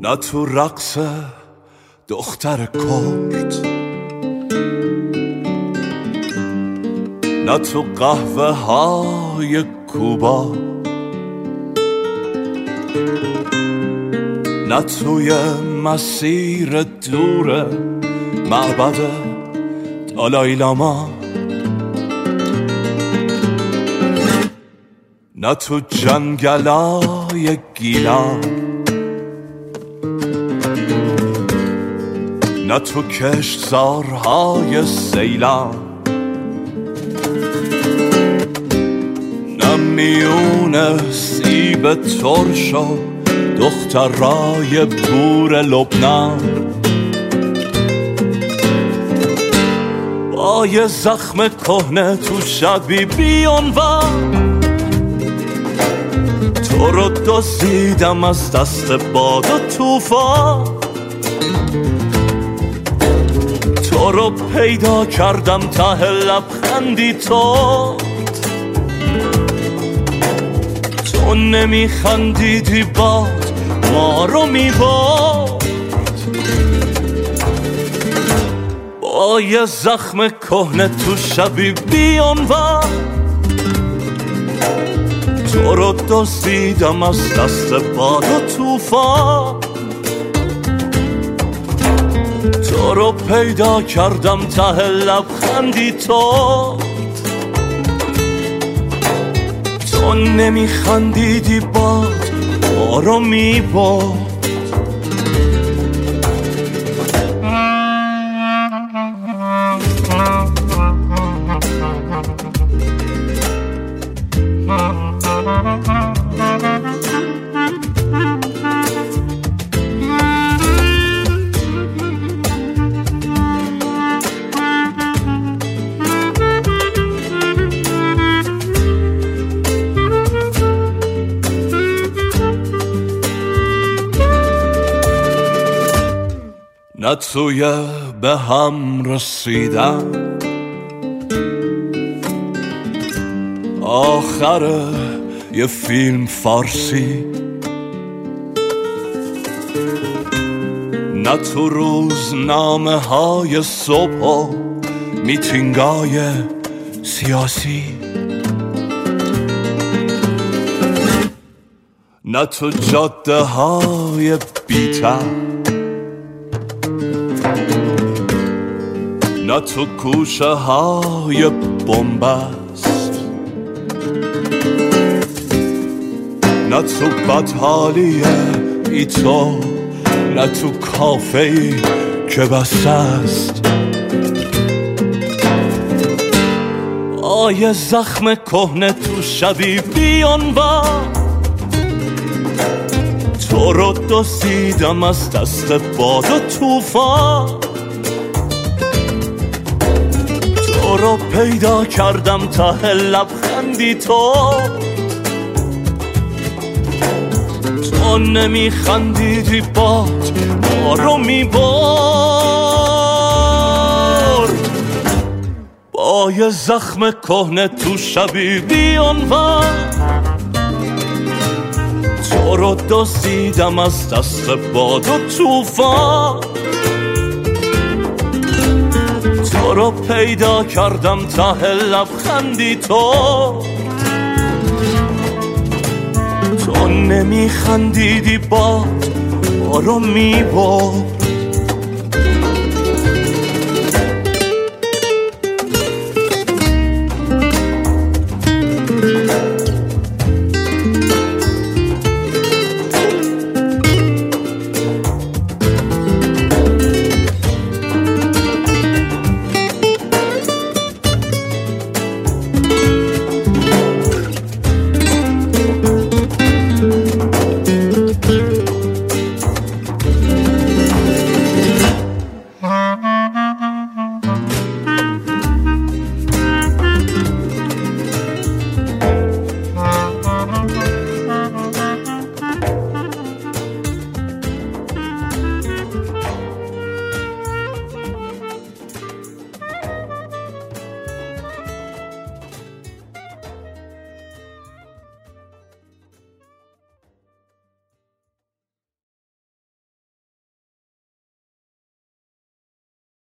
نه تو رقص دختر کرد، نه تو قهوه های کوبا، نه توی مسیر دور معبد دالای لاما، نه تو جنگلای گیلان، نه تو کشتزارهای سیلان، نه میون سیب ترش و دخترای بور لبنان، با یه زخم کهنه تو شبی بیانوان، تو رو دزدیدم از دست باد و طوفان، تو رو پیدا کردم ته لبخندی تو نمیخندیدی باد ما رو میبرد، با یه زخم کهنه تو شبی بیانوان، تو رو دزدیدم از دست باد و طوفان، تو رو پیدا کردم ته لبخندی تو نمیخندیدی باد ما رو میبرد. نه توی به هم رسیدن آخر یه فیلم فارسی، نه تو روزنامه های صبح و میتینگای سیاسی، نه تو جاده های بی‌تر، نه تو کوچه های بنبست، نه تو بدحالی بی تو، نه تو کافه‌ای که بسته است، آیه زخم کهنه تو شبی بیانوان، تو رو دزدیدم از دست باد و طوفان، تو رو پیدا کردم ته لبخندی تو نمیخندیدی باد ما رو میبرد، با یه زخم کهنه تو شبی بیانوان، تو رو دزدیدم از دست باد و طوفان، تو رو پیدا کردم ته لبخندی تو نمیخندیدی باد ما رو میبرد.